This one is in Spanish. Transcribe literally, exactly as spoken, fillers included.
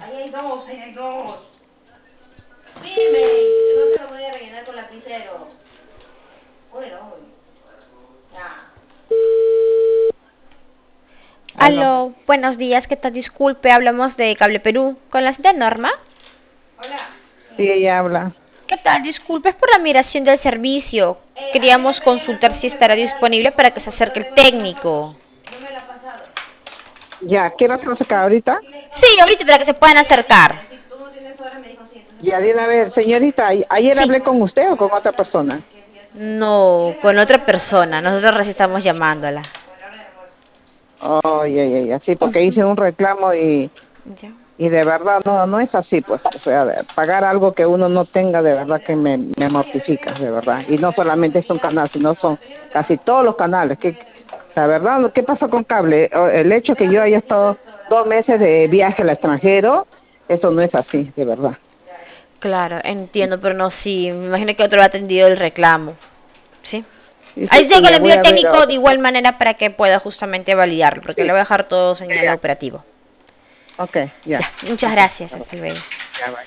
Ahí hay dos, ahí hay dos. Firme, no se lo voy a rellenar con lapicero. Bueno, ya. Aló. Aló, buenos días, ¿qué tal? Disculpe, hablamos de Cable Perú. ¿Con la señora Norma? Hola. Sí, ella habla. ¿Qué tal? Disculpe, es por la migración del servicio. Eh, Queríamos ayer le pedí a la consultar si compu me estará pasara la disponible foto para que del se acerque computador el y no me la ha pasado. técnico. No me la ha pasado. Ya, ¿qué vas a sacar ahorita? Sí, ahorita para que se puedan acercar. Si tú no tienes hora, me dijo sí. Entonces, Ya, dile, a ver, señorita, ¿ayer Sí. hablé con usted o con otra persona? No, con otra persona. Nosotros recién estamos llamándola. Oh, ya, ya, ya, sí, porque Ujú. hice un reclamo y, Ya. y de verdad no, no es así, pues, o sea, de- pagar algo que uno no tenga, de verdad que me, me mortifica, de verdad. Y no solamente es un canal, sino son casi todos los canales. Que, la verdad, ¿qué pasa con cable? O- El hecho que yo haya estado dos meses de viaje al extranjero, eso no es así, de verdad. Claro, entiendo, pero no, sí. Me imagino que otro ha atendido el reclamo. ¿Sí? Y sí, Ahí pues luego le ya envío voy el a ver técnico de ahora. igual manera para que pueda justamente validarlo, porque le Sí, voy a dejar todo ya, señalado ya. operativo. Ok, ya. Ya, muchas Ok, gracias. ya, Hasta luego. ya, bye.